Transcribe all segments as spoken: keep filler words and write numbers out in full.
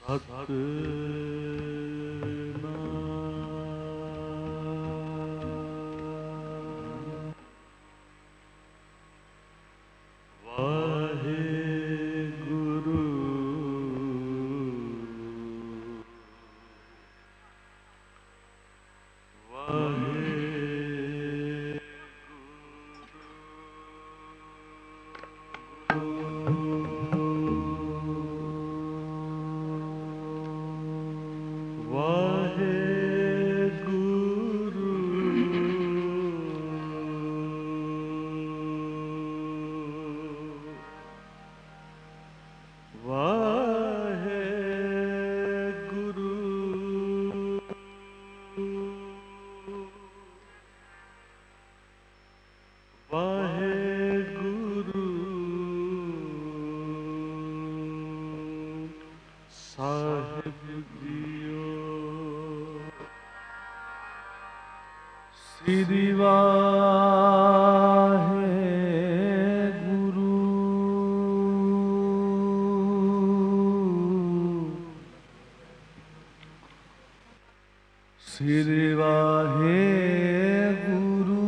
श्री वाहे गुरु श्री वाहे गुरु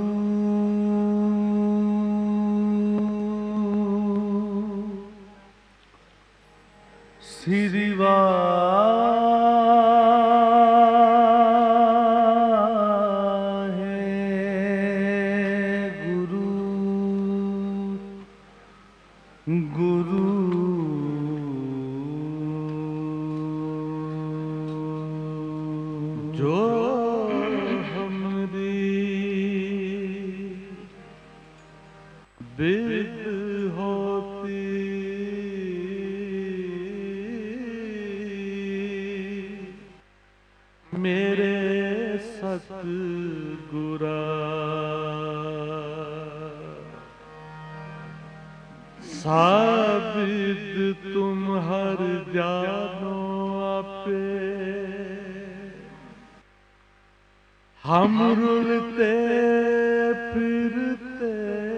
श्री गुरु जो हमरी बिद होती मेरे सतगुरा साबित तुम हर जानो आपे हम रुलते फिरते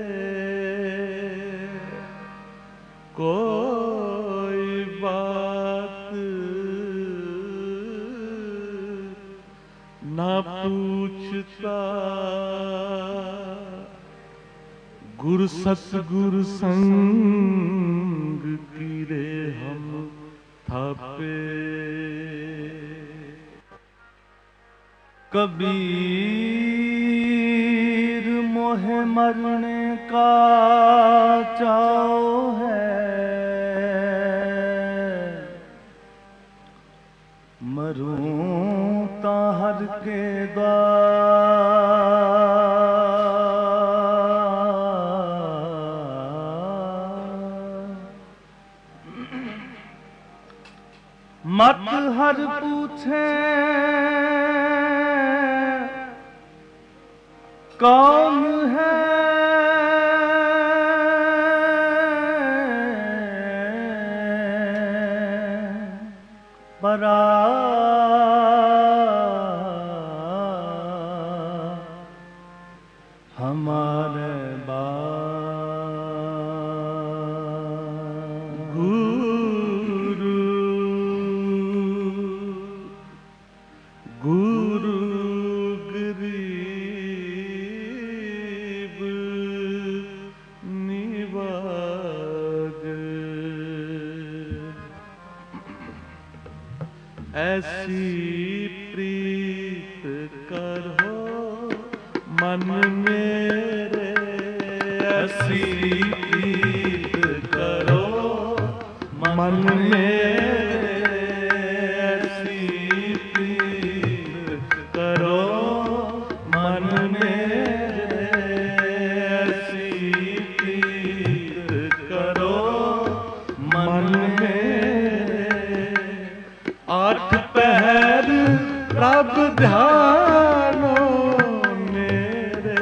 कोई बात ना पूछता गुरु सतगुरु संग कीरे हम थापे कबीर मोहे मरने का चाओ है मरूं ताहर के द्वार मत हर पूछे कौन है बरा हमारे बा गुरु गरीब निवाज ऐसी प्रीत करो मन मेरे ऐसी प्रीत करो मन मेरे आठ पहर रब ध्यानो मेरे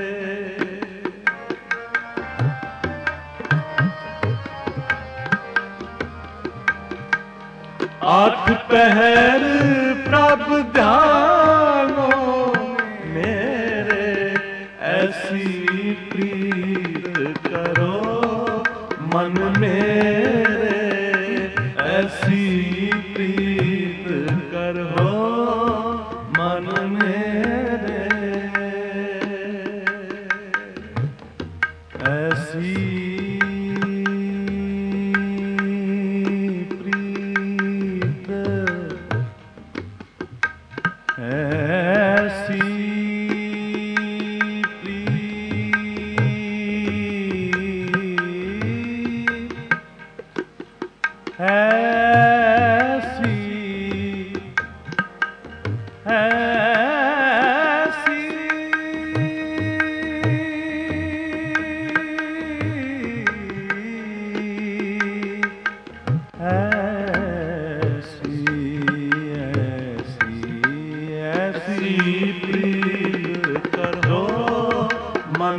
आठ पहर प्रभ ध्यानो मेरे ऐसी प्रीत करो मन मेरे ऐसी प्रीत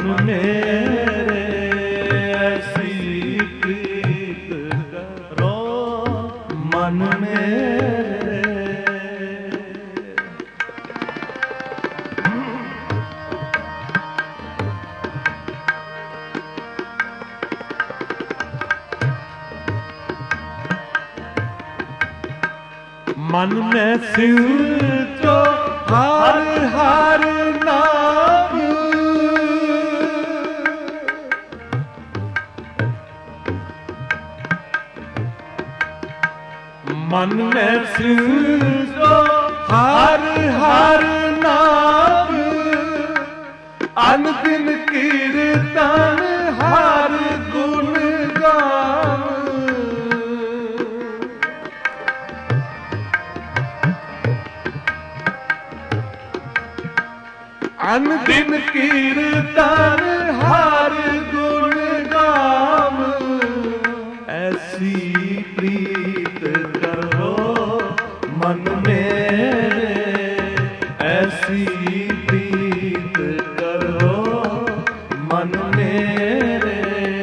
मन मेरे ऐसी प्रीत करो मन मेरे। मन में सिंचो हर हर नाम, मन में सिंचो हर हर नाम, अनदिन कीर्तन हर गुण गान। अनदिन कीर्तन हर गुण गाम, ऐसी प्रीत करो मन मेरे ऐसी प्रीत करो मन मेरे।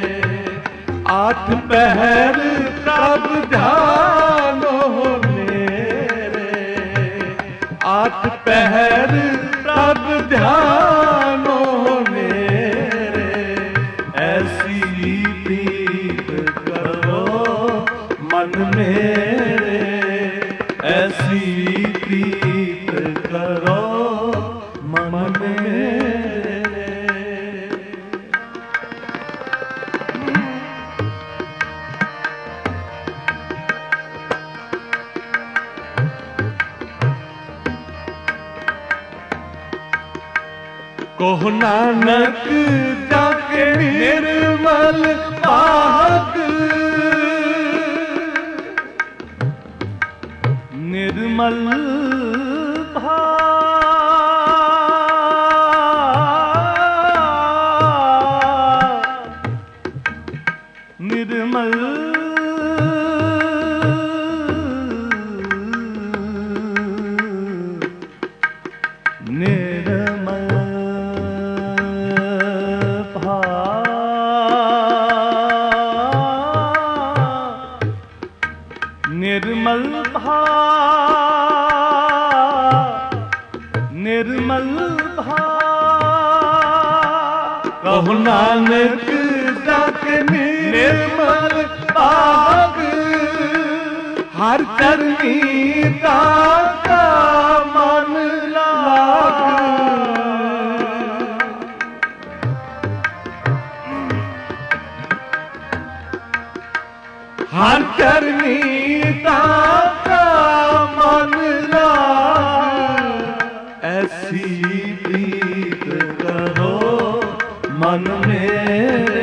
आठ पहर प्रभ ध्यानो मेरे, आठ पहर प्रभ ध्यानो मेरे, ऐसी प्रीत करो मन मेरे ऐसी प्रीत करो मन मेरे। कहो नानक जाके निर्मल भाग, निर्मल भाग, निर्मल निर्मल निर्मल भाव, निर्मल भाव। कहो नानक जाके निर्मल भाग, हर चरनी ताका मन लाग। हर चरनी ताका मन लाग, ऐसी प्रीत करो मन मेरे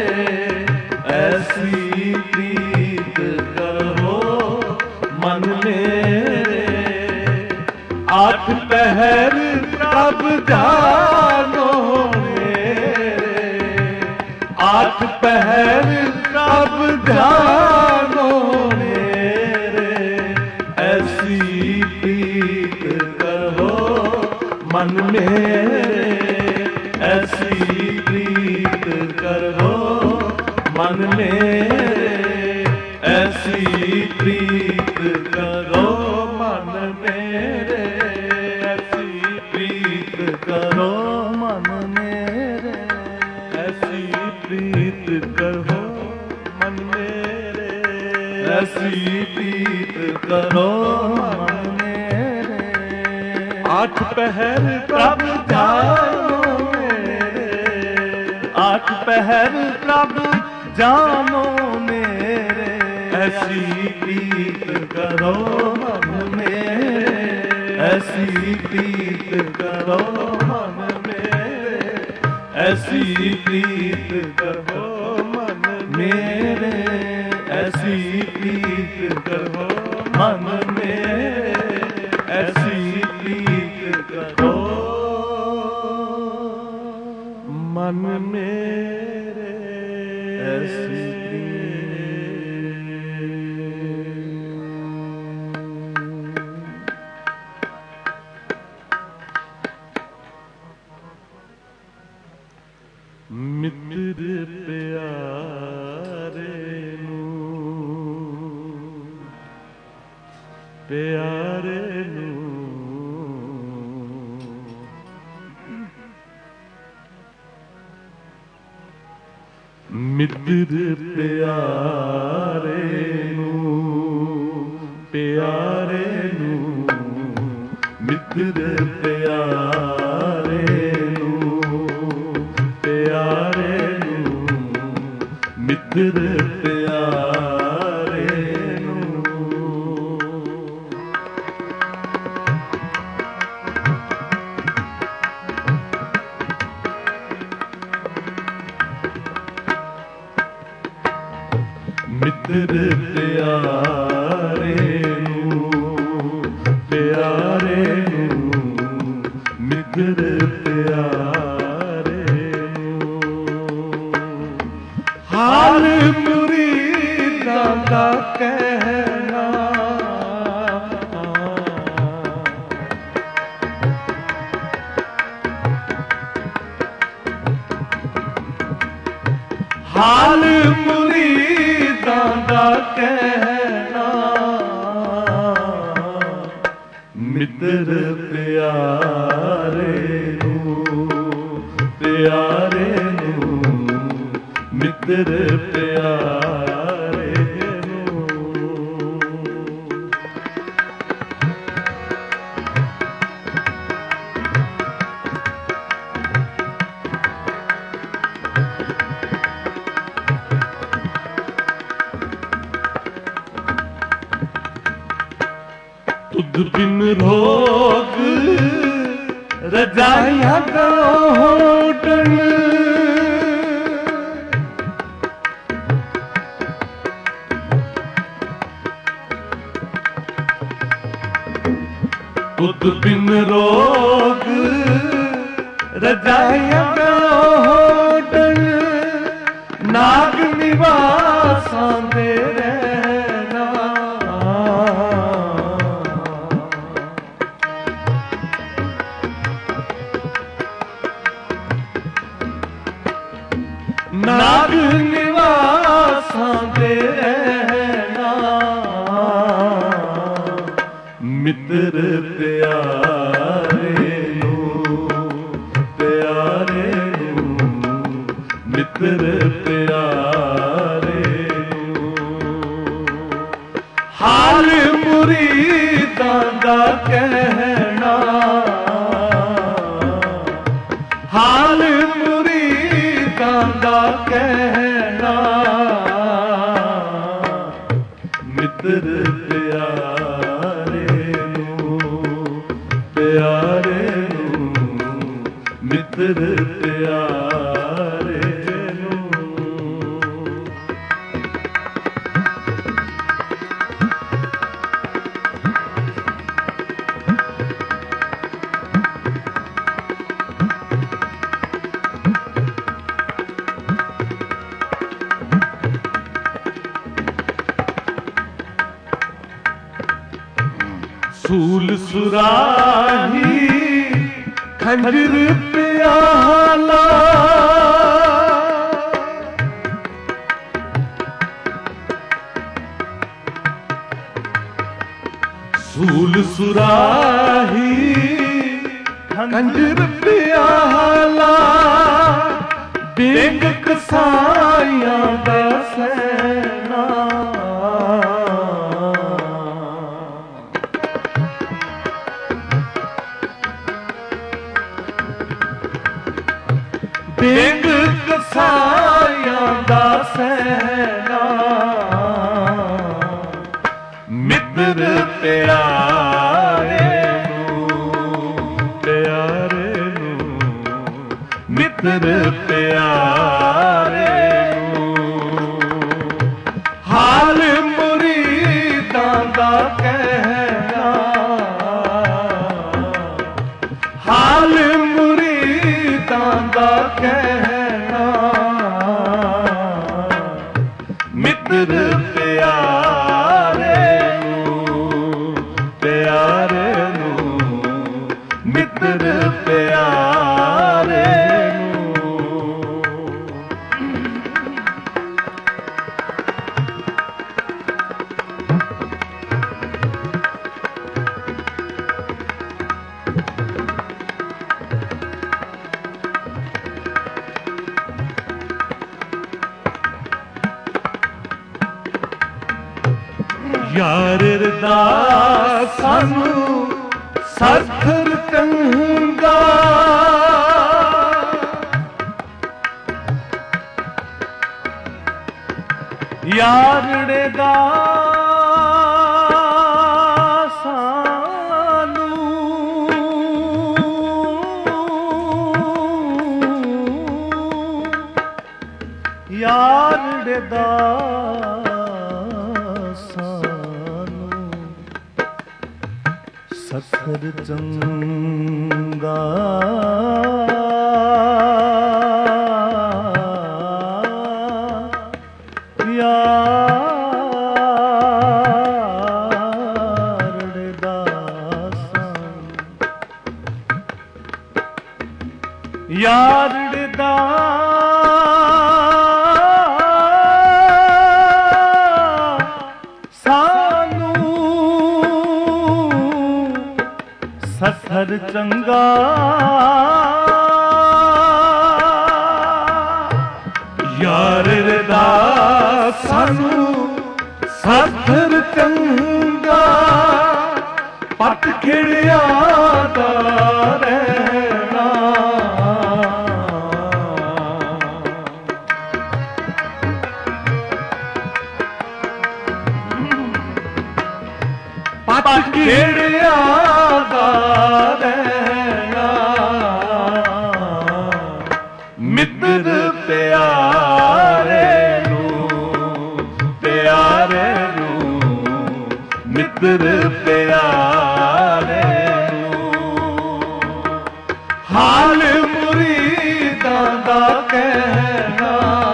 ऐसी प्रीत करो मन मेरे। आठ पहर प्रभ ध्यानो मेरे, आठ पहर प्रभ ध्यानो मेरे, ऐसी प्रीत करो मन मेरे ऐसी प्रीत करो मन मेरे ऐसी प्रीत करो मन मेरे ऐसी प्रीत करो मन मेरे ऐसी प्रीत करो मन मेरे ऐसी प्रीत करो मन मेरे। आठ पहर प्रभ जानो मेरे, आठ पहर प्रभ जानो मेरे, ऐसी प्रीत करो मन मेरे ऐसी प्रीत करो मन मेरे ऐसी प्रीत करो मन मेरे ऐसी प्रीत करो मन मेरे ऐसी प्रीत करो मन मेरे ऐसी ਮਿੱਤਰ ਪਿਆਰੇ ਨੂੰ, ਪਿਆਰੇ ਨੂੰ ਮਿੱਤਰ ਪਿਆਰੇ ਨੂੰ, ਪਿਆਰੇ ਨੂੰ ਮਿੱਤਰ ਪਿਆਰੇ ਨੂੰ, ਪਿਆਰੇ ਨੂੰ ਮਿੱਤਰ ਪਿਆਰੇ ਨੂੰ ਮਿੱਤਰ ਪਿਆਰੇ ਨੂੰ, ਪਿਆਰੇ ਨੂੰ ਮਿੱਤਰ ਪਿਆਰੇ ਨੂੰ ਹਾਲ ਮੁਰੀਦਾਂ ਦਾ ਕਹਿਣਾ ਹਾਲ ਮੁਰੀਦਾਂ ਦਾ ਕਹਿਣਾ ਮਿੱਤਰ ਪਿਆਰੇ ਨੂੰ, ਪਿਆਰੇ ਨੂੰ ਮਿੱਤਰ ਪਿਆਰੇ ਨੂੰ ਤੁਧ ਬਿਨ ਰੋਗ ਰਜਾਈਆਂ ਦਾ ਹੋਟਣ ਤੁਧ ਬਿਨ ਰੋਗ ਰਜਾਈਆਂ ਦਾ ਹੋਟਣ ਨਾਗ ਨਿਵਾਸਾਂ ਦੇ ਰਹਿਣਾ ਨਾਗ ਨਿਵਾਸਾਂ ਦੇ ਰਹਿਣਾ ਮਿੱਤਰ ਪਿਆਰੇ ਨੂੰ, ਪਿਆਰੇ ਨੂੰ ਮਿੱਤਰ ਪਿਆਰੇ ਨੂੰ ਹਾਲ ਮੁਰੀਦਾਂ ਦਾ ਕਹਿਣਾ ਹਾਲ ਮੁਰੀਦਾਂ ਦਾ ਕਹਿਣਾ ਮਿੱਤਰ ਪਿਆਰੇ ਨੂੰ, ਪਿਆਰੇ ਨੂੰ ਮਿੱਤਰ ਪਿਆਰੇ ਨੂੰ ਸੂਲ ਸੁਰਾਹੀ ਖੰਜਰ ਪਿਆਲਾ ਸੂਲ ਸੁਰਾਹੀ ਖੰਜਰ ਪਿਆਲਾ ਬੇਗ ਕਸਾਈਆਂ ਦਾ ਸੈਨਾ ਬੇਗ ਕਸਾਈਆਂ ਦਾ ਸੈਨਾ ਮਿੱਤਰ ਪਿਆਰੇ ਨੂੰ, ਪਿਆਰੇ ਨੂੰ ਮਿੱਤਰ ਪਿਆਰੇ ਨੂੰ ਹਾਲ ਮੁਰੀਦਾਂ ਦਾ ਕਹਿਣਾ ਹਾਲ ਮੁਰੀਦਾਂ ਦਾ ਕਹਿਣਾ ਮਿੱਤਰ ਪਿਆਰੇ ਨੂੰ, ਪਿਆਰੇ ਨੂੰ ਮਿੱਤਰ ਪਿਆਰੇ ਨੂੰ ਯਾਰ ਦਾ ਸਾਨੂੰ ਸਤਿਗੁਰ ਚੰਗਾ ਯਾਰੜੇ ਦਾ ਸਾਨੂੰ ਯਾਰੜੇ ਦਾ ਸਾਨੂੰ ਸਤਿਗੁਰ ਚੰਗਾ ਯਾਰੜੇ ਦਾ ਸਾਨੂੰ ਯਾਰੜੇ ਦਾ ਸਤਿਗੁਰ ਚੰਗਾ ਯਾਰ ਦਾ ਸਾਨੂੰ ਸਤਿਗੁਰ ਚੰਗਾ ਪੱਟ ਖਿੜਿਆ ਦਾ ਰਹਿਣਾ ਪੱਟ ਖਿੜਿਆ ਮਿੱਤਰ ਪਿਆਰੇ ਨੂੰ ਪਿਆਰੇ ਨੂੰ ਮਿੱਤਰ ਪਿਆਰੇ ਨੂੰ ਹਾਲ ਮੁਰੀਦਾਂ ਦਾ ਕਹਿਣਾ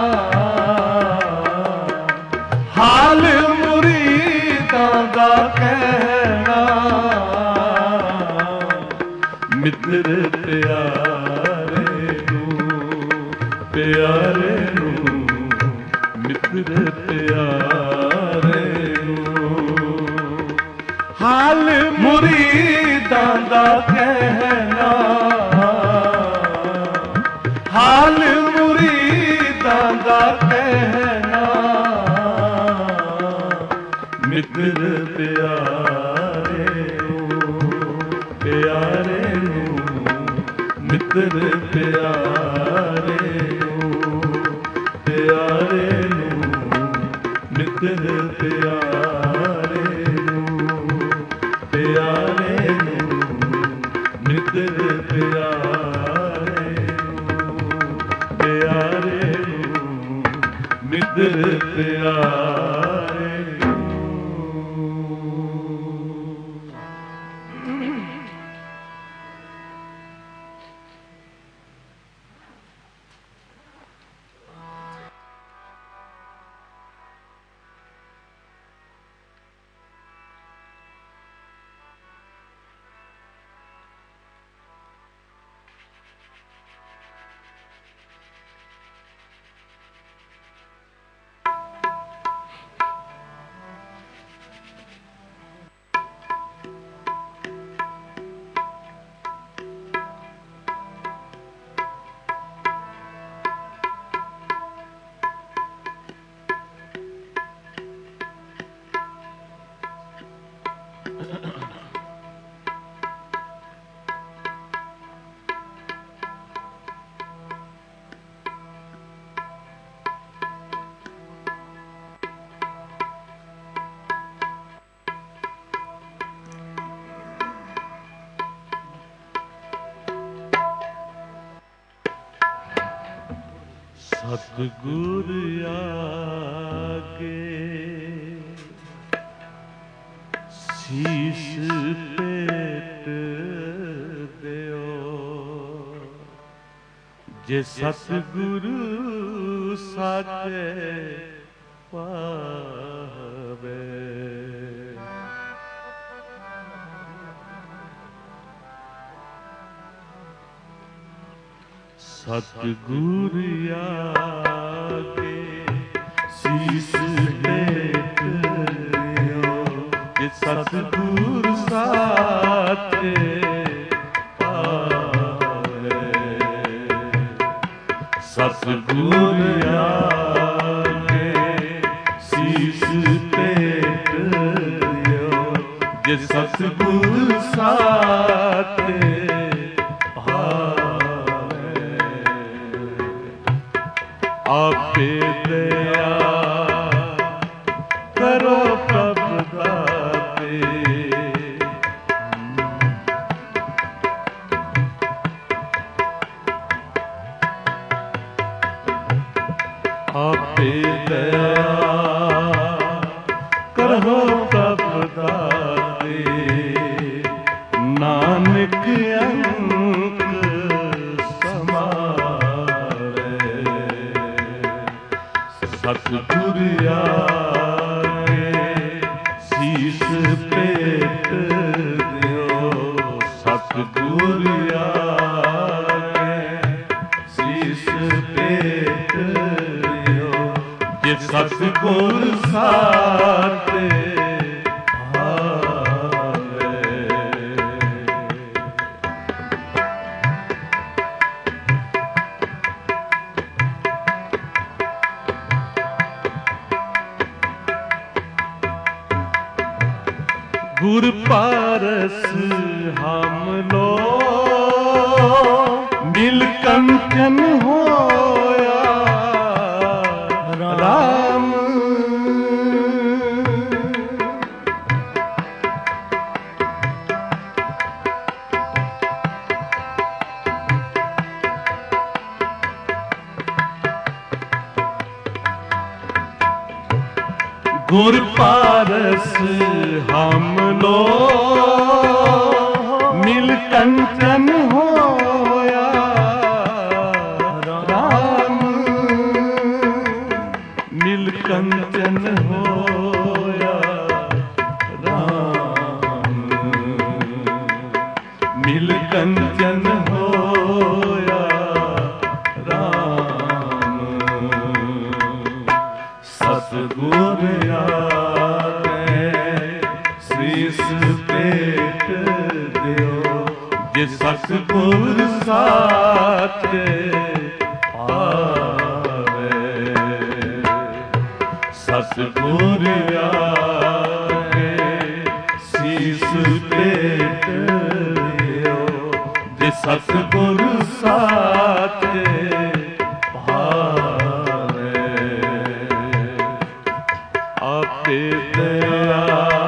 ਹਾਲ ਮੁਰੀਦਾਂ ਦਾ ਕਹਿਣਾ ਮਿੱਤਰ ਪਿਆਰੇ ਨੂੰ ਪਿਆਰੇ ਨੂੰ ਮਿੱਤਰ ਪਿਆਰੇ ਨੂੰ ਹਾਲ ਮੁਰੀਦਾਂ ਦਾ ਕਹਿਣਾ ਹਾਲ ਮੁਰੀਦਾਂ ਦਾ ਕਹਿਣਾ ਮਿੱਤਰ ਪਿਆਰੇ ਨੂੰ ਪਿਆਰੇ ਨੂੰ ਮਿੱਤਰ ਪਿਆਰੇ ਨੂੰ ਪਿਆਰੇ ਨੂੰ ਮਿੱਤਰ ਪਿਆਰੇ ਨੂੰ ਪਿਆਰੇ ਨੂੰ ਮਿੱਤਰ ਪਿਆਰੇ ਨੂੰ ਪਿਆਰੇ ਨੂੰ ਮਿੱਤਰ ਪਿਆਰੇ ਸਤਿਗੁਰ ਆਗੇ ਸੀਸ ਭੇਟ ਦਿਓ ਜੇ ਸਤਿਗੁਰ ਸਾਚੇ ਪਾਵੇ ਸਤਿਗੁਰ ਆਗੇ ਸੀਸ ਭੇਟ ਦਿਓ ਜੇ ਸਤਿਗੁਰ ਸਾਚੇ ਪਾਵੇ ਸਤਿਗੁਰ ਆਗੇ ਸੀਸ ਭੇਟ ਜੇ ਸਤਿਗੁਰ ਸਾਥੇ ਭਾਵੇ ਆਪੇ ਦਇਆ ਕਰੋ ਪ੍ਰਭ ਦਾਤੇ ਆਪੇ ਦਇਆ ਕਰੋ ਪ੍ਰਭ ਦਾਤੇ ਨਾਨਕ ਅੰਕ ਸਮਾਰੇ ਸਤਿਗੁਰ ਆਏ ਸੀਸ ਭੇਟ ਦਿਓ ਸਤਿਗੁਰ ਆਏ ਸੀਸ ਭੇਟ ਦਿਓ ਜੇ ਸਤਿਗੁਰ ਸਾਥੇ ਗੁਰ ਪਾਰਸ ਹਮ ਲੋ ਮਿਲ ਕੰਚਨ ਹੋਇਆ ਰਾਮ ਗੁਰ ਪਾਰਸ ਹਮ ਲੋ ਮਿਲ ਕੰਚਨ ਹੋਇਆ ਰਾਮ ਮਿਲ ਕੰਚਨ ਹੋਇਆ ਰਾਮ ਮਿਲ ਕੰਚਨ ਹੋਇਆ ਰਾਮ ਸਤਿਗੁਰ ਸੀਸ ਭੇਟ ਦਿਓ ਜੇ ਸਤਿਗੁਰ ਸਾਥੇ ਭਾਵੇ ਸਤਿਗੁਰ ਆਏ ਸੀਸ ਭੇਟ ਦਿਓ ਜੇ ਸਤਿਗੁਰ ਸਾਥੇ ਭਾਵੇ ਆਪੇ ਦਇਆ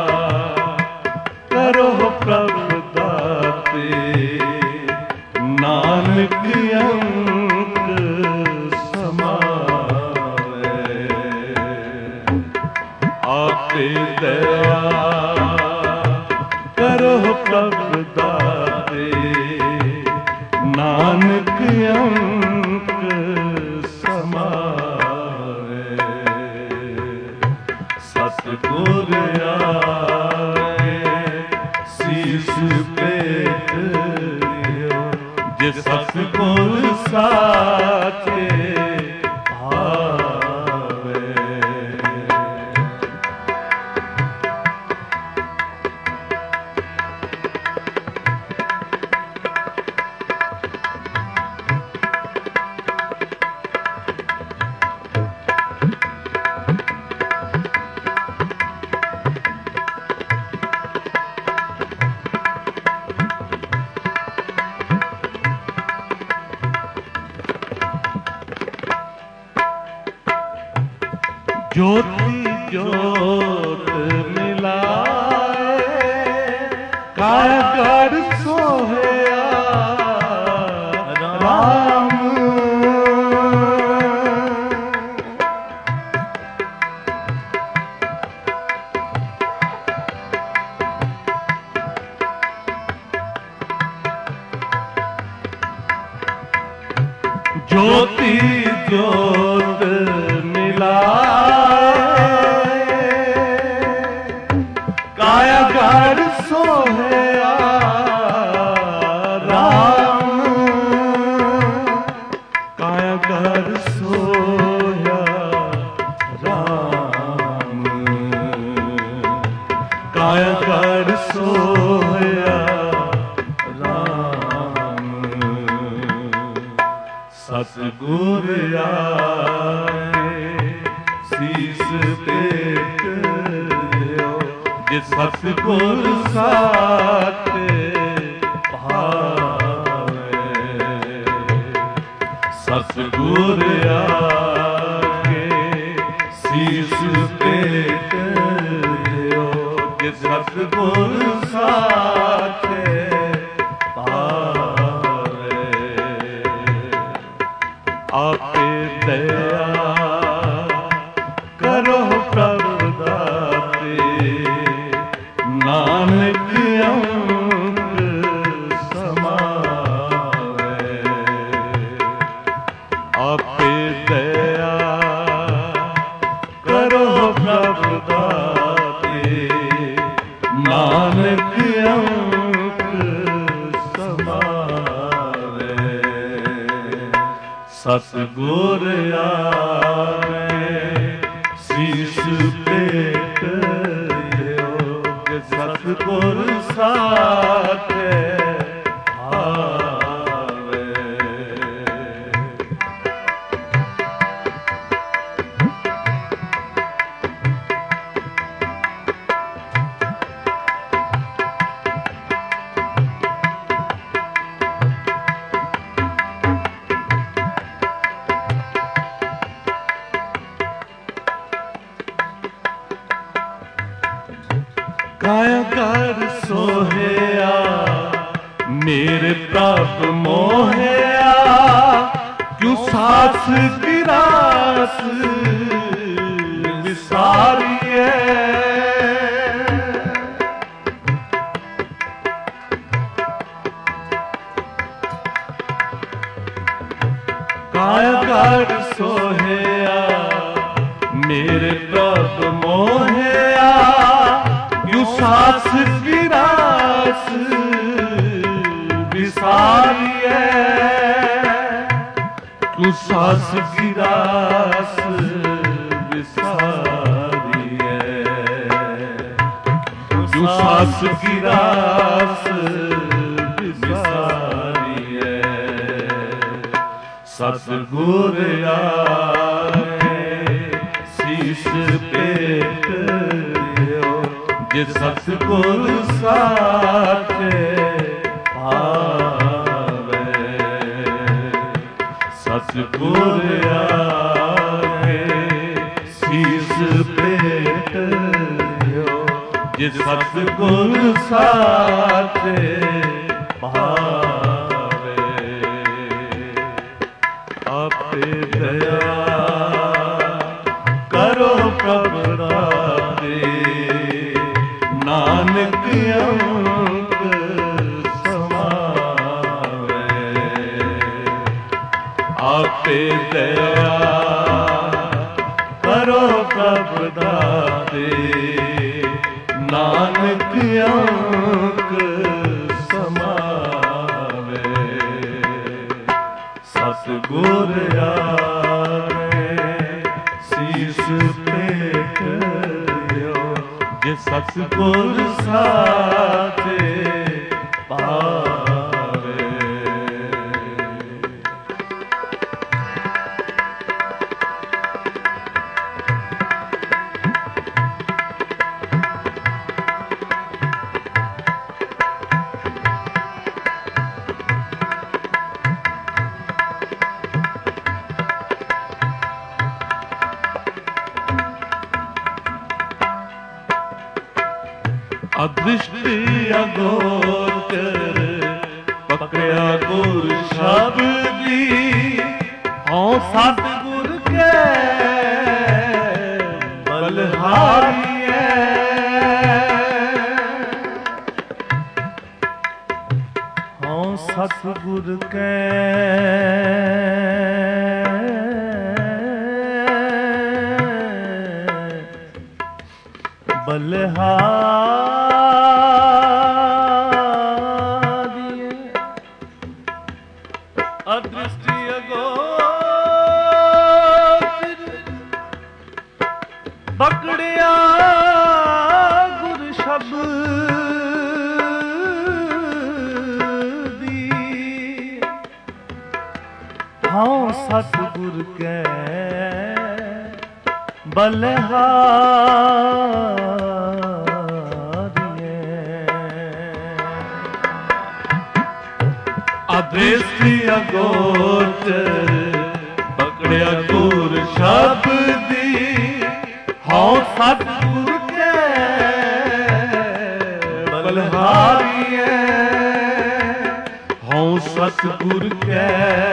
ਕਰੋ ਪ੍ਰਭ ਦਾਤੇ ਨਾਨਕ ਅੰਕ ਸਮਾਵੇ ਆਪੇ ਦਇਆ ਕਰੋ ਪ੍ਰਭ ਦਾਤੇ ਨਾਨਕ ਅੰਕ ਸਮਾਵੇ ਸਤਿਗੁਰ ਸੀਸ ਭੇਟ ਦਿਓ ਜੇ ਸਤਿਗੁਰ ਸਾਥੇ ਭਾਵੇ ਜੋਤੀ ਜੋਤ ਮਿਲਾਏ ਕਾਇਆ ਕਰ ਸੋਹਿਆ ਰਾਮ ਜੋਤੀ ਜੋਤ ਮਿਲਾਏ ਕਾਇਆ ਘਰ ਸੋਹਿਆ ਰਾਮ ਕਾਇਆ ਘਰ ਸੋਹਿਆ ਰਾਮ ਕਾਇਆ ਘਰ ਸੋਹਿਆ ਸਤਿਗੁਰ ਆਏ ਸੀਸ ਭੇਟ ਦਿਓ ਜੇ ਸਤਿਗੁਰ ਸਾਥੇ ਭਾਵੇ। ਸਤਿਗੁਰ ਆਗੇ ਸੀਸ ਭੇਟ ਦਿਓ, ਜੇ ਸਤਿਗੁਰ ਸਾਥੇ ਭਾਵੇ। ਆਪੇ ਦਇਆ ਕਰੋ ਪ੍ਰਭ ਦਾਤੇ, ਨਾਨਕ ਅੰਗ ਸਮਾਵੇ। ਆਪੇ ਦਇਆ ਕਰੋ ਪ੍ਰਭ ਦਾਤੇ, ਨਾਨਕ ਅੰਗ ਸਮਾਵੇ। ਸਤਿਗੁਰ ਆਵੇ ਸੀਸ ਭੇਟ ਦਿਓ, ਜੇ ਸਤਿਗੁਰ ਸਾਥੇ ਆਵੇ। ਕਾਇਆ ਕਰ ਸੋਹਿਆ ਮੇਰੇ ਪ੍ਰਭ ਮੋਹਿਆ, ਕਿਉ ਸਾਸ ਗਿਰਾਸ ਵਿਸਾਰੀਏ। ਕਾਇਆ ਕਰ ਸੋਹਿਆ ਮੇਰੇ ਪ੍ਰਭ ਮੋਹਿਆ, ਕਿਉ ਸਾਸ ਗਿਰਾਸ ਵਿਸਾਰੀਏ। ਕਿਉ ਸਾਸ ਗਿਰਾਸ ਵਿਸਾਰੀਏ। ਕਿਉ ਸਾਸ ਗਿਰਾਸ ਵਿਸਾਰੀਏ। ਸਤਿਗੁਰ ਆਏ ਸੀਸ ਭੇਟ ਦਿਓ, ਜੇ ਸਤਿਗੁਰ ਸਾਥੇ ਭਾਵੇ। ਸਤਿਗੁਰ ਆਏ ਸੀਸ ਭੇਟ ਦਿਓ, ਜੇ ਸਤਿਗੁਰ ਸਾਥੇ ਭਾਵੇ। ਆਪੇ ਦਇਆ ਕਰੋ ਪ੍ਰਭ ਦਾਤੇ, ਨਾਨਕ ਅੰਗ ਸਮਾਵੇ। ਆਪੇ ਦਇਆ ਕਰੋ ਪ੍ਰਭ ਦਾਤੇ, ਨਾਨਕ ਅੰਗ ਸਮਾਵੇ। ਸਤਿਗੁਰ ਆਵੇ ਸੀਸ ਭੇਟ ਦਿਓ, ਜੇ ਸਤਿਗੁਰ ਸਾਥੇ ਭਾਵੇ। ਅਦ੍ਰਿਸ਼ਟੀ ਅਗੋਚਰ ਪਕੜਿਆ ਗੁਰ ਸ਼ਬਦੀ, ਹਉ ਸਤਿਗੁਰ ਕੇ ਬਲਹਾਰੀਐ। ਹਉ ਸਤਿਗੁਰ ਕੇ ਬਲਿਹਾਰੀਏ। ਅਦ੍ਰਿਸ਼ਟੀ ਅਗੋਚਰ ਪਕੜਿਆ ਗੁਰ ਸ਼ਬਦੀ, ਹਉ ਸਤਿਗੁਰ ਕੈ ਬਲਿਹਾਰੀਏ। ਦ੍ਰਿਸ਼ਟੀ ਅਗੋਚਰ ਪਕੜਿਆ ਗੁਰ ਸ਼ਬਦੀ ਹਉ ਸਤਿਗੁਰ ਕੈ ਬਲਹਾਰੀਐ ਹਉ ਸਤਿਗੁਰ ਕੈ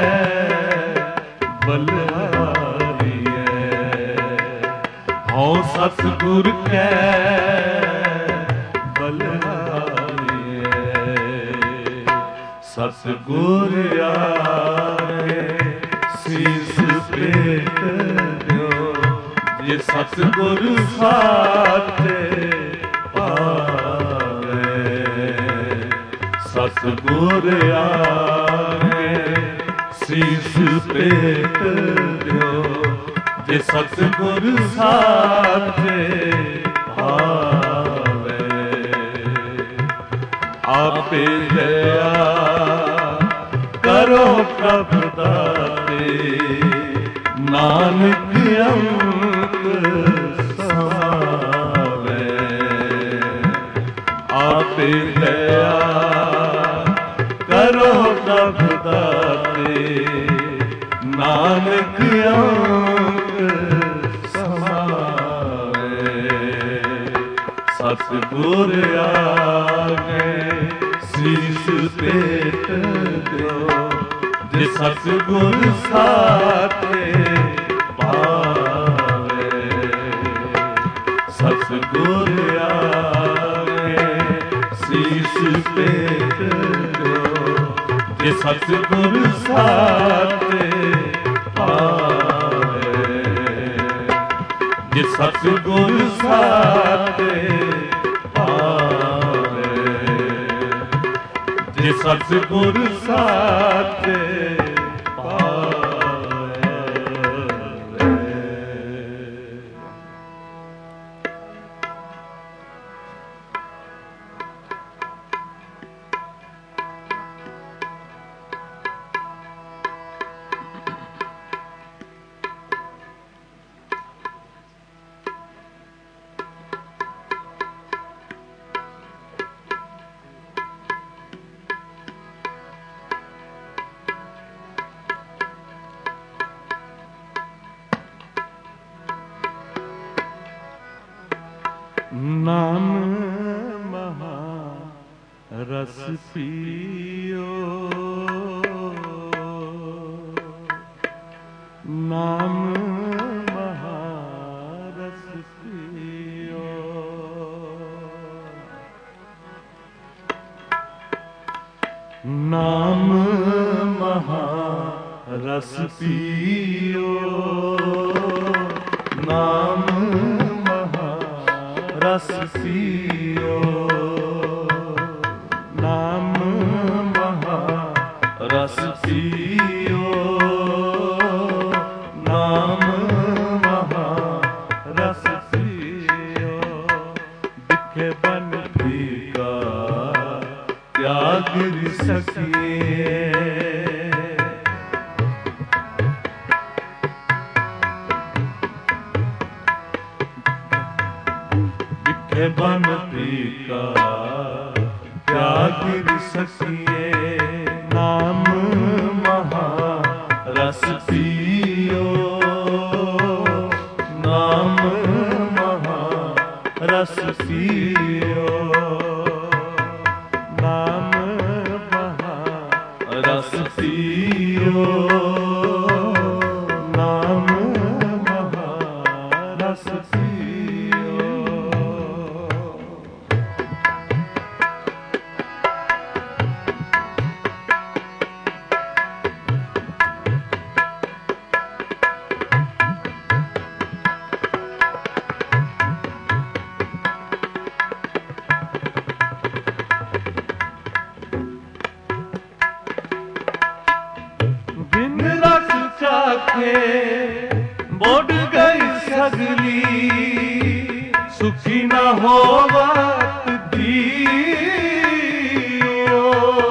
ਬਲਹਾਰੀਐ ਹਉ ਸਤਿਗੁਰ ਕੈ ਸਤਿਗੁਰ ਆਏ ਸੀਸ ਭੇਟ ਦਿਓ ਜੇ ਸਤਿਗੁਰ ਸਾਥੇ ਪਾਵੇ ਸਤਿਗੁਰ ਆਏ ਸੀਸ ਭੇਟ ਦਿਓ ਜੇ ਸਤਿਗੁਰ ਸਾਥੇ ਪਾਵੇ ਆਪੇ ਦਇਆ ਕਰੋ ਪ੍ਰਭ ਦਾਤੇ ਨਾਨਕ ਅੰਤ ਸਮਾਵੇ ਆਪੇ ਦਇਆ ਕਰੋ ਪ੍ਰਭ ਦਾਤੇ ਨਾਨਕ ਅੰਤ ਸਮਾਵੇ ਸਤਿਗੁਰ ਆਗੇ ਸੀਸ ਭੇਟ ਦਿਓ ਜੇ ਸਤਿਗੁਰ ਸਾਥੇ ਪਾਵੇ ਸਤਿਗੁਰ ਆਗੇ ਸੀਸ ਭੇਟ ਦਿਓ ਜੇ ਸਤਿਗੁਰ ਸਾਥੇ ਪਾਵੇ ਜੇ ਸਤਿਗੁਰ ਸਾਥੇ ਜੇ ਸਤਿਗੁਰ ਸਾਥੇ ਪਾਵੇ। ਨਾਮ ਮਹਾ ਰਸ ਪੀਓ ਨਾਮ ਮਹਾ ਰਸ ਪੀਓ ਨਾਮ ਮਹਾ ਰਸ ਪੀਓ ਨਾਮ ਰਸ ਪੀਓ ਨਾਮ ਮਹਾ ਰਸ ਪੀਓ ਨਾਮ ਮਹਾ ਰਸ ਪੀਓ ਦਿਖੇ ਬਨ ਭੀਗਾ ਤਿਆਗ ਸਕੀਏ ਬਨ ਭੀਗਾ ਤਿਆਗ ਸਕੀਏ ਨਾਮ ਮਹਾ ਰਸ ਪੀਓ ਨਾਮ ਮਹਾ ਰਸ ਪੀਓ ਨਾਮ ਮਹਾ ਰਸ ਪੀਓ ਨਾਮ ਮਹਾ ਰਸ ਬੋੜ ਗਈ ਸਗਲੀ ਸੁਖੀ ਨਾ ਹੋਵਤ ਦੀਓ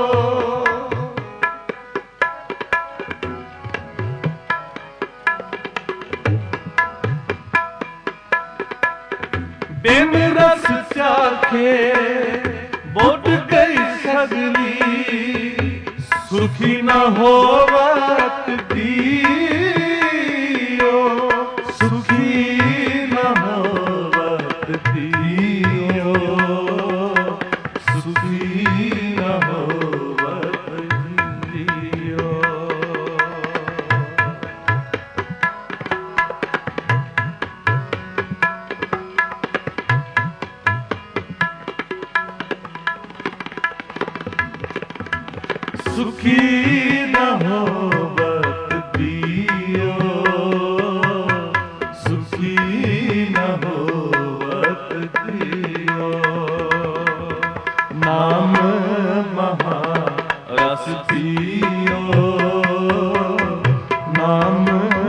ਬਿਨ ਰਸ ਚਾਖੇ ਬੋੜ ਗਈ ਸਗਲੀ सुखी न होवत दियो, सुखी न होवत दियो, सुखी न होवत दियो। सुखी न होवत दियो, सुखी न होवत दियो। नाम महारस पियो, नाम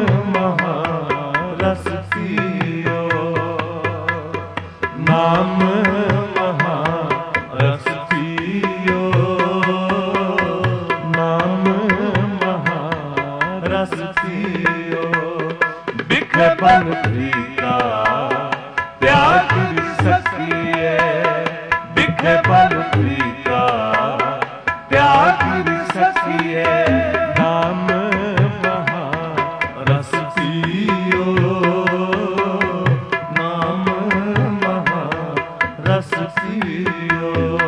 महारस पियो, नाम महारस पियो, नाम महारस पियो। बिखे बन प्रीता त्याग सकिए, बिखे बन प्रीता त्याग सकिए। नाम महारस पियो, नाम महारस पियो।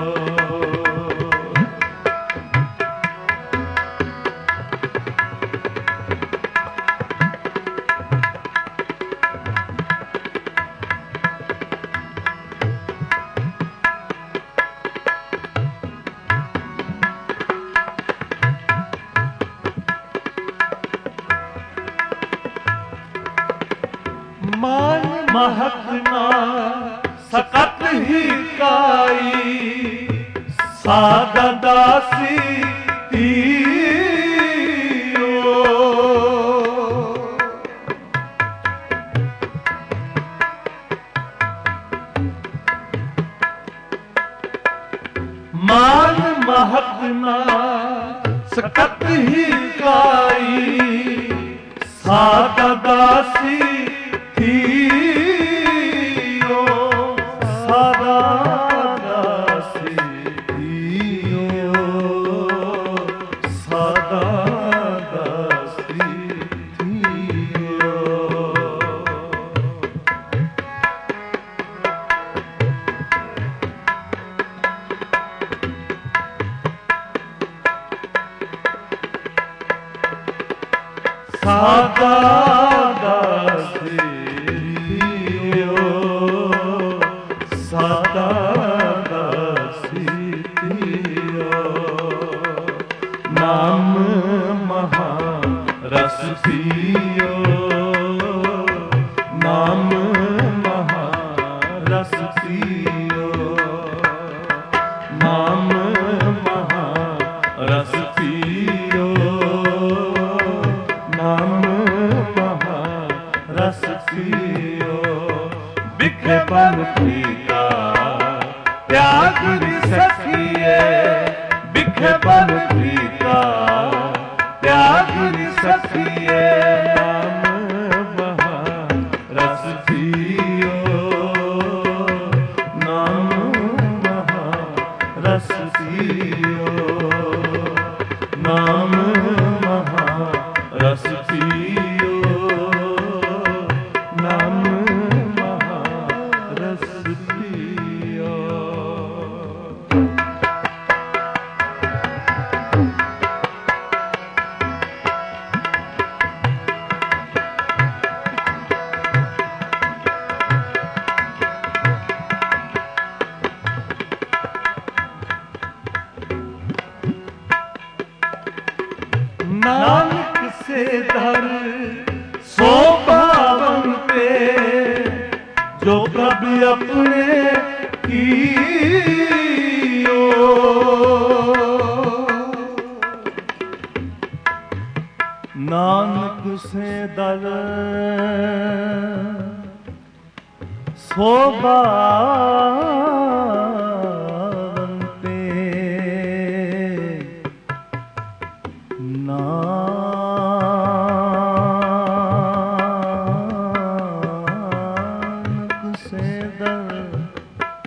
मान महक ना सकत ही काई, सादा दासी तीयो। मान महक ना सकत ही काई, सादा दासी थियो, सादा दासी थियो, सादा दासी थियो। सादा दासी थियो, सादा दासी थियो। नाम महारस पियो, नाम महारस पियो, नाम महारस पियो, नाम महारस पियो। बिखे बन प्रीता त्याग सकिए, बिखे बन प्रीता त्याग सकिए। नाम महारस पियो, नाम महारस पियो, नाम महारस पियो, नाम महारस पियो। नानक से धर सो पावन पे, जो कभी अपने कियो। नानक से दर सो पावन पे, नानक से दर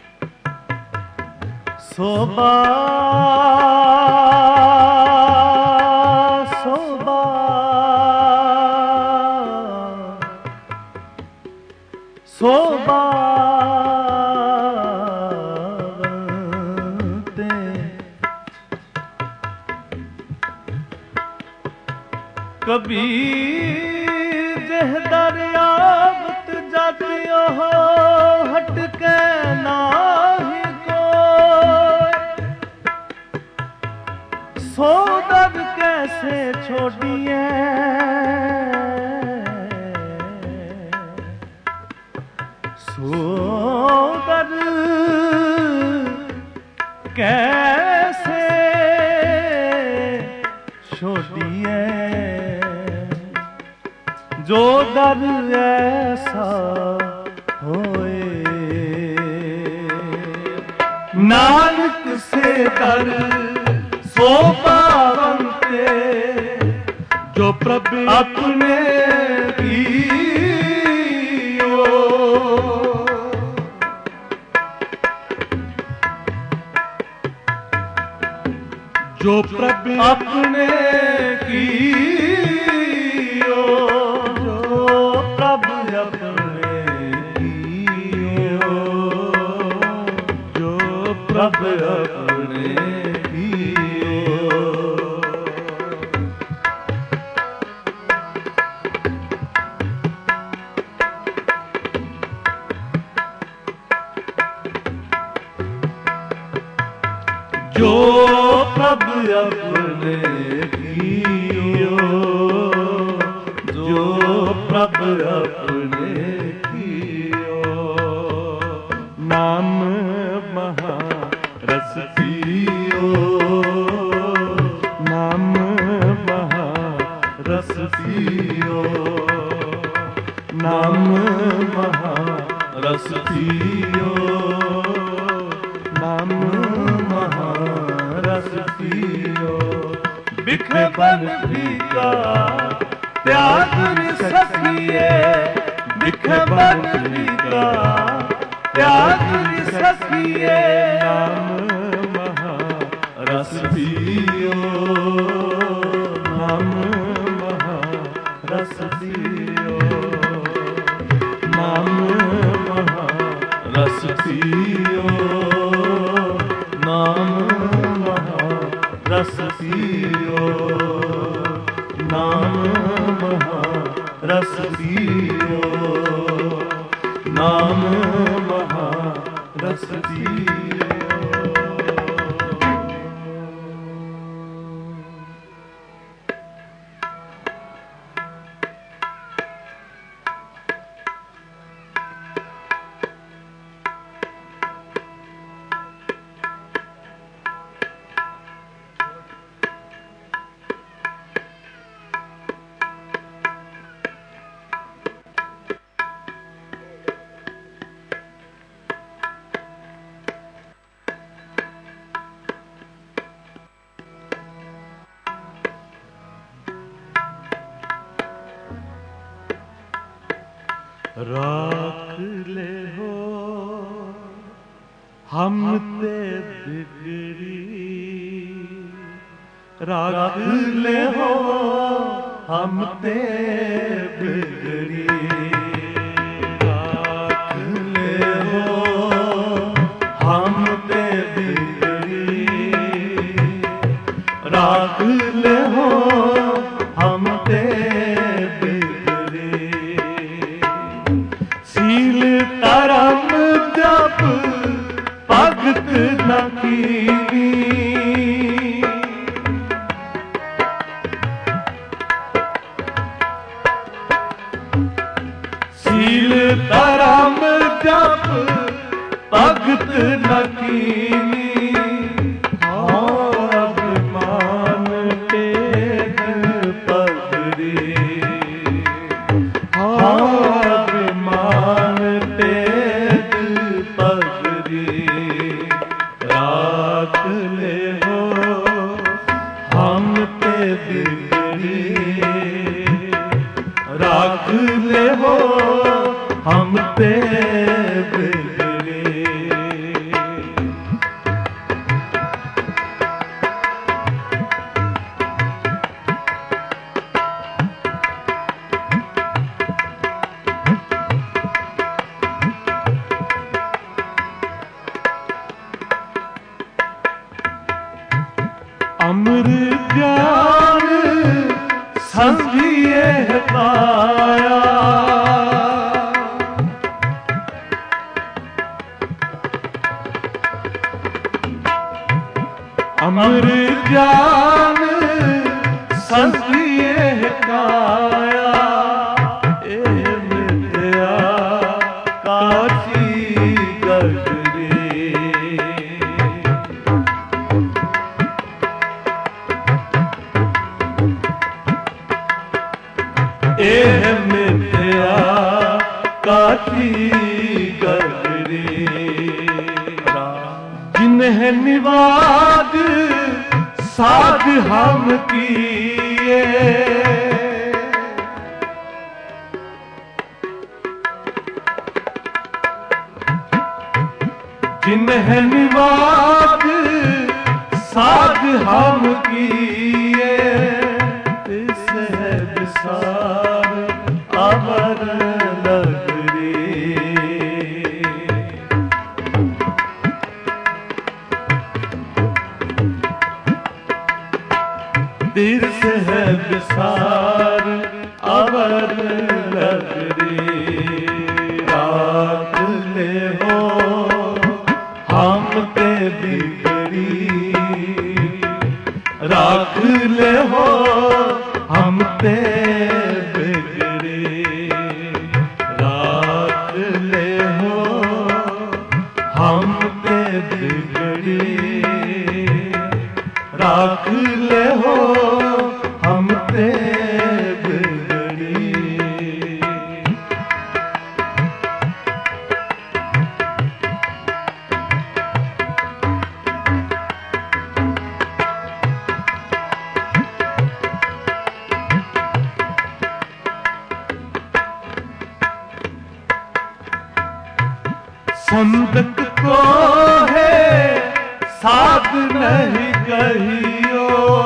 सो पावन ਸੋ ਬਾਵਨ ਤੇ ਕਬੀਰ ਜਿਹ ਦਰਿਆਵਤ ਜਦ ਉਹ ਹਟ ਕੇ ਨਾਹੀ ਕੋਈ ਸੋ ਦਰ ਕੈਸੇ ਛੋੜੀਏ ਸੋ ਦਰ ਕੈਸੇ ਛੋੜੀਏ ਜੋ ਦਰ ਐਸਾ ਹੋਏ ਨਾਨਕ ਸੇ ਦਰ ਸੋ ਪਾਵਨ ਤੇ ਜੋ ਪ੍ਰਭ ਆਪਣੇ ਕੀਓ ਜੋ ਪ੍ਰਭ ਆਪਣੇ ਕੀਓ ਜੋ ਪ੍ਰਭ ਆਪਣੇ ਕੀਓ ਜੋ ਪ੍ਰਭ ਆਪਣੇ ਜੋ ਪ੍ਰਭ ਆਪਣੇ ਕੀਓ ਜੋ ਪ੍ਰਭ ਆਪਣੇ ਕੀਓ ਨਾਮ ਮਹਾ ਰਸ ਪੀਓ ਨਾਮ ਮਹਾ ਰਸ ਪੀਓ ਨਾਮ ਮਹਾ ਰਸ ਪੀਓ ਨਾਮ ਮਹਾ ਰਸ ਪੀਓ ਬਿਖੇ ਬਨ ਫੀਕਾ ਤਿਆਗ ਨ ਸਕੀਏ ਬਿਖੇ ਬਨ ਫੀਕਾ ਤਿਆਗ ਨ ਸਕੀਏ ਨਾਮ ਮਹਾ ਰਸ ਪੀਓ ਨਾਮ ਮਹਾ ਰਸ ਪੀਓ ਨਾਮ ਮਹਾ ਰਸ ਪੀਓ ਨਾਮ ਮਹਾ ਰਸ ਪੀਓ ਨਾਮ ਮਹਾ ਰਸ ਪੀਓ ਨਾਮ ਮਹਾ ਰਸ ਪੀਓ राख ले हो हम ते बिगड़ी राख ले हो हम ते बिगड़ी राख ले हो हम ते बिगड़ी राख ले हो हम ते धर्म जप भगत न कीनी सील धर्म जप भगत न कीनी अभिमान टेक पगड़ी अभिमान टेक पगड़ी राख ले हो हम ते बिगड़ी राख ले हो हम ते बिगड़ी एह मिथ्या काची गगरी जिन्हें निवाज साध हम किए जिन्हें निवाज साध हम किए इस है विसार अवर नगरी तीर्थ है विसार अवर नगरी रात ले हो हम ते बिगड़ी राख ले हो हम ते बिगड़ी राख ले हो हम ते बिगड़ी राख ले हो हम ते बिगड़ी संदक को है साध नहीं कहियो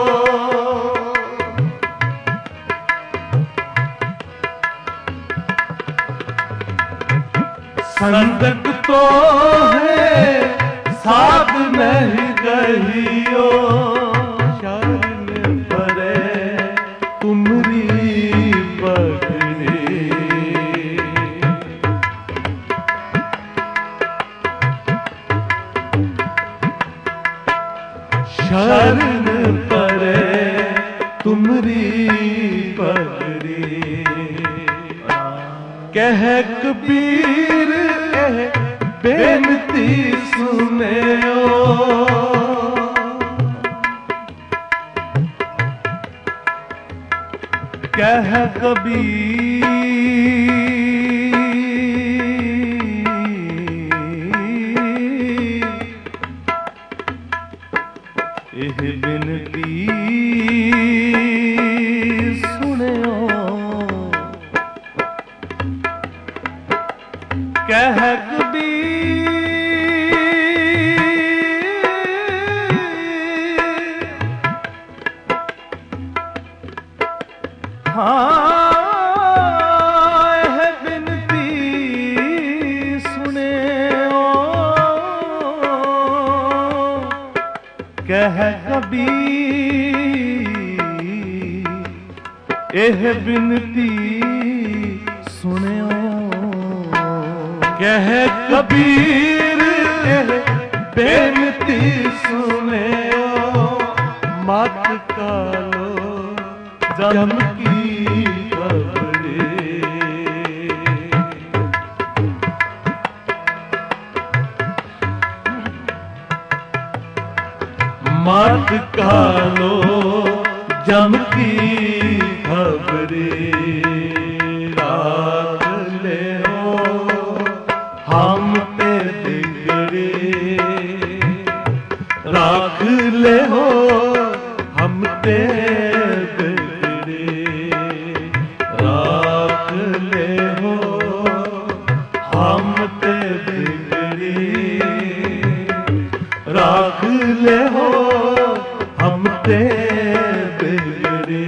संदक तो है साध नहीं कहियो शरण परे तुमरी पगड़ी शरण परे तुमरी पगड़ी कह कबीर ए बेनती सुनेओ कह कबीर एह बिनती सुनियो कह कबीर हाँ एह बिनती सुनियो कह कबीर एह बिनती सुनियो कह कबीर एह बेनती सुनियो मत कालो जम की खबरे मत कालो जम की खबरे राख ले हो हम ते बिगड़े राख ले हो हम ते बिगड़े राख ले हो हम ते बिगड़े राख ले हो हम ते बिगड़े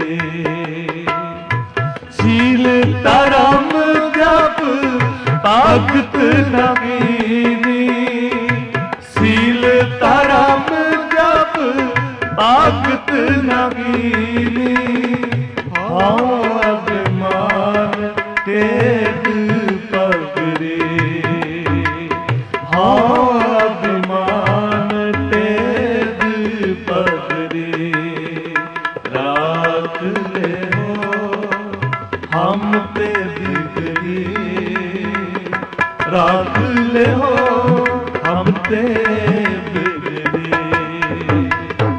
शील धर्म जप ताकत नवीनी शील धर्म जप ताकत नवीनी हाँ अभिमान तेग पगड़े हाँ अभिमान तेग पगड़े राख ले हो हम ते बिगड़ी राख ले हो हम ते बिगड़ी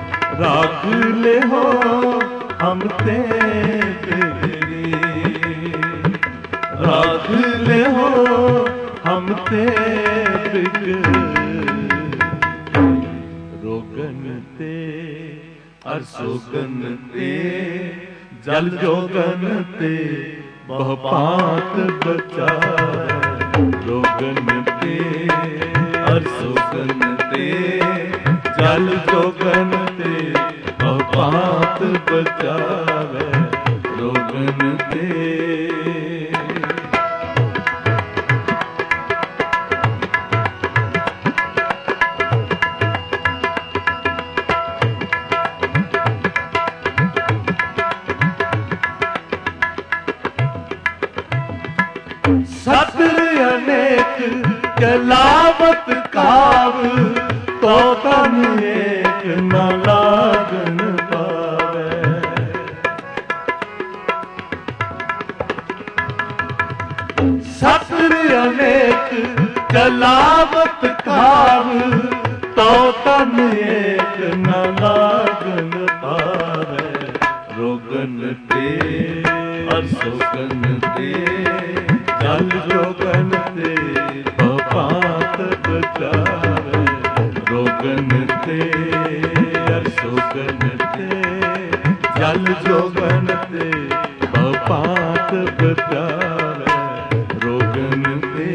राख ले हो हम ते बिगड़ी ਤੇ ਬਿਗ ਰੋਗਨ ਤੇ ਅਰ ਸੋਗਨ ਤੇ ਜਲ ਜੋਗਨ ਤੇ ਬਹੁ ਭਾਂਤ ਬਚਾਵੇ ਰੋਗਨ ਤੇ ਅਰ ਸੋਗਨ ਤੇ ਜਲ ਜੋਗਨ ਤੇ ਬਹੁ ਭਾਂਤ ਬਚਾਵੇ ਰੋਗਨ ਤੇ ਸਤਿ ਅਨੇਕ ਕਲਾਵਤ ਕਾਵ ਤੋ ਤਨ ਏਕ ਨ ਲਾਗਨ ਪਾਵੇ ਸਤਿ ਅਨੇਕ ਕਲਾਵਤ ਕਾਵ ਤੋ ਤਨ ਏਕ ਨ ਲਾਗਨ ਪਾਵੇ ਰੋਗਨ ਤੇ ਅਰ ਸੋਗਨ ਤੇ ਜਲ ਜੋਗਨ ਤੇ ਬਹੁ ਭਾਂਤ ਬਚਾਵੇ ਰੋਗਨ ਤੇ ਅਰ ਸੋਗਨ ਤੇ ਜਲ ਜੋਗਨ ਤੇ ਬਹੁ ਭਾਂਤ ਬਚਾਵੇ ਰੋਗਨ ਤੇ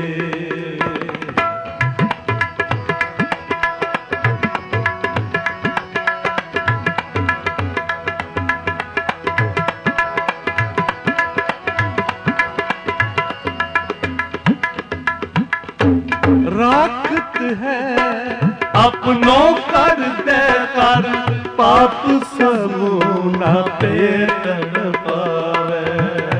ਰਾਖਤ ਹੈ ਆਪਨੋ ਕਰ ਦੇ ਕਰ ਪਾਪ ਸਭੂ ਨਾ ਭੇਟਣ ਪਾਵੇ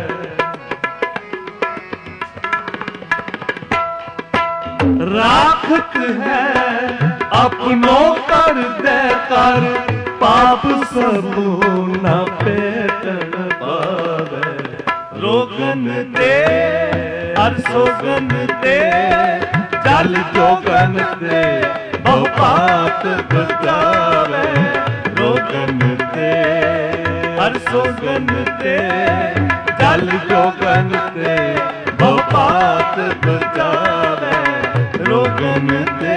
ਰਾਖਤ ਹੈ ਆਪਨੋ ਕਰ ਦੇ ਕਰ ਪਾਪ ਸਭੂ ਨਾ ਭੇਟਣ ਪਾਵੇ ਰੋਗਨ ਤੇ ਅਰ ਸੋਗਨ ਤੇ ਜਲ ਜੋਗਨ ਤੇ ਬਹੁ ਭਾਂਤ ਬਚਾਵੇ ਰੋਗਨ ਤੇ ਅਰ ਸੋਗਨ ਤੇ ਜਲ ਜੋਗਨ ਤੇ ਬਹੁ ਭਾਂਤ ਬਚਾਵੇ ਰੋਗਨ ਤੇ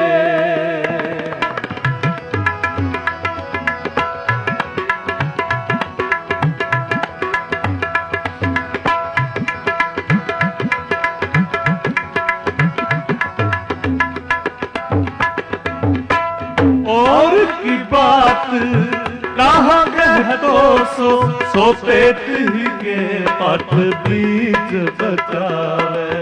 कहाँ तो सो सो पेट ही के पट बीच बचावे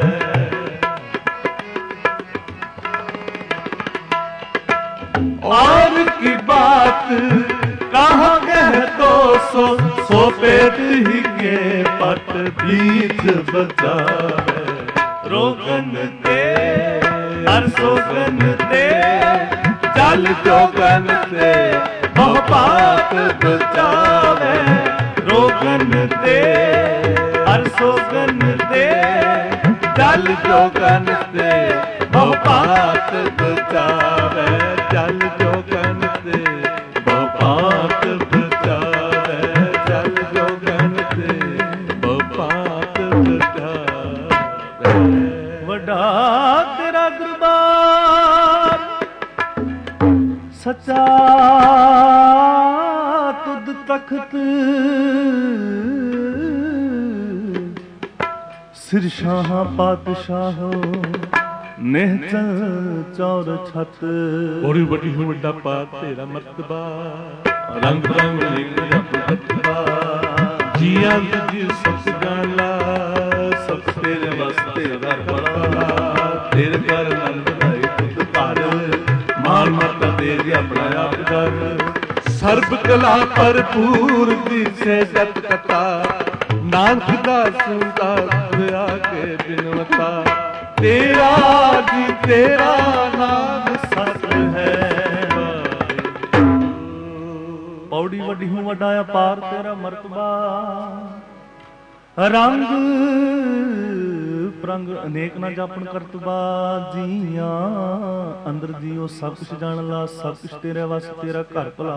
और की बात कहाँ गए तो सो सो पेट ही के पट बीच बचावे रोगन ते हर सोगन ते जल जोगन ते बहु भांत बचावे रोगन ते हर सोगन ते जल जोगन ते बहु भांत बचावे जल जोगन ते बहु भांत बचावे जल जोगन ते बहु भांत बचावे वड्डा तेरा दरबार सच्चा तुद तख्त सिर शाह पातशाह नेहचल चौर छत बड़ी बड़ी हो वड्डा पात तेरा मर्तबा रंग रंग लिख जप तत्वा जिया जी सब गाला सब तेरे वास्ते दा पड़ा तेरे कर नंद दाई तुद पार माल मत दे जी अपना आप कर सर्ब कला भरपूर दिसे जत कथा नानक दास दास आके बिनवता तेरा जी तेरा नाम सत है पौड़ी वड्डी हूँ वड्डा अपार तेरा मर्तबा रंग प्रंग अनेक ना जापन करतबा जिया अंदर जियो सब कुछ जान ला सब कुछ तेरे वास्ते तेरा घर भला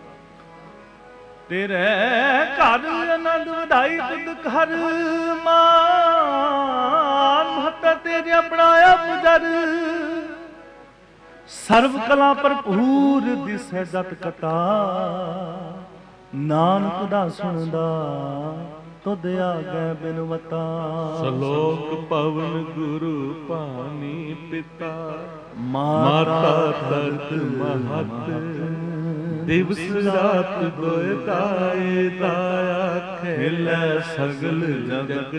तेरे घर आनंद वधाई तुद घर मान महत ਹੋਤਾ तेरे अपनाया पुजर सर्व कला भरपूर दिसै जत कटा नानक दा सुनदा तुद आगे बिनवता सलोक पवन गुरु पानी पिता माता तरत महत दिवस रात दोय दाए दाया खेलै सगल जगत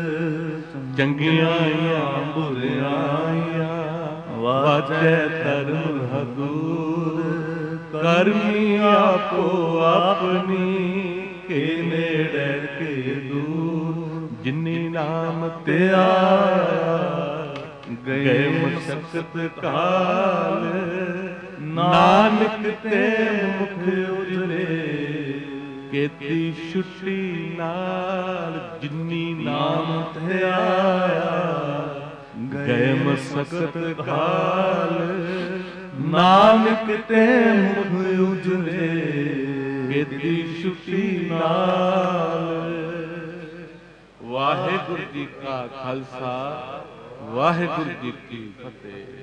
चंगियां बुरियां वाजै धर्म हदूर करमी आपो अपनी के नेड़े के दूर जिन्नी नाम ते आया गए मशक्कत काल नानक ते मुख उजले केती छुट्टी नाल जिन्नी नाम ते आया गए मशक्कत काल नानक ते मुख उजले केती छुट्टी नाल। वाहिगुरु जी का खालसा वाहिगुरु जी की फतेह।